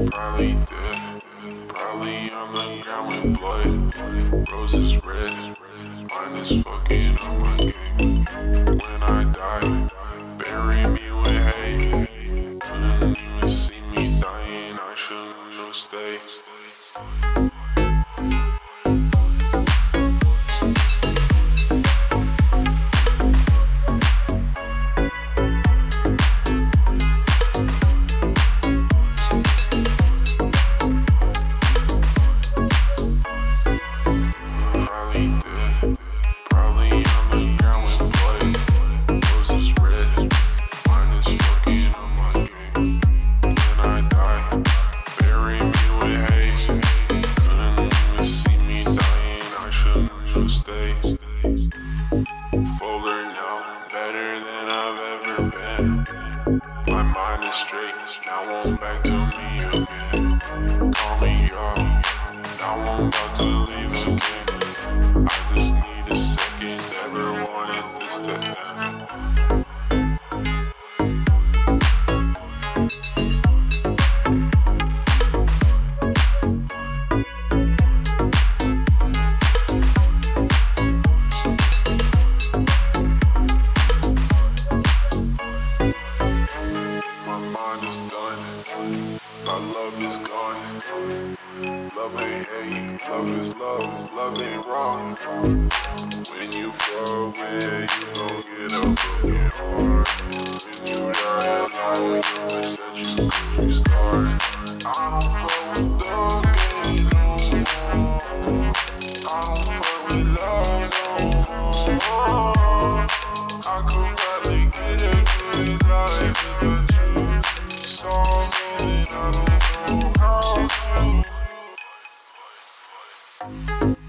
Probably dead, probably on the ground with blood. Roses red, mine is fucking on my gang. When I die, bury me with hate. Couldn't even see me dying, I shouldn't have stayed. Fuller now, better than I've ever been. My mind is straight, now won't back to me again. Call me off, now I'm about to leave again. I just need a second, never wanted this to end. My love is gone. Love ain't hate, love is love, love ain't wrong. When you far away, you gon' get a broken heart. When you die alone, you wish that you could restart. I don't fuck with dog ain't no more. I don't fuck with love no more. I could probably get a good life without you. Saw me and I don't know how to.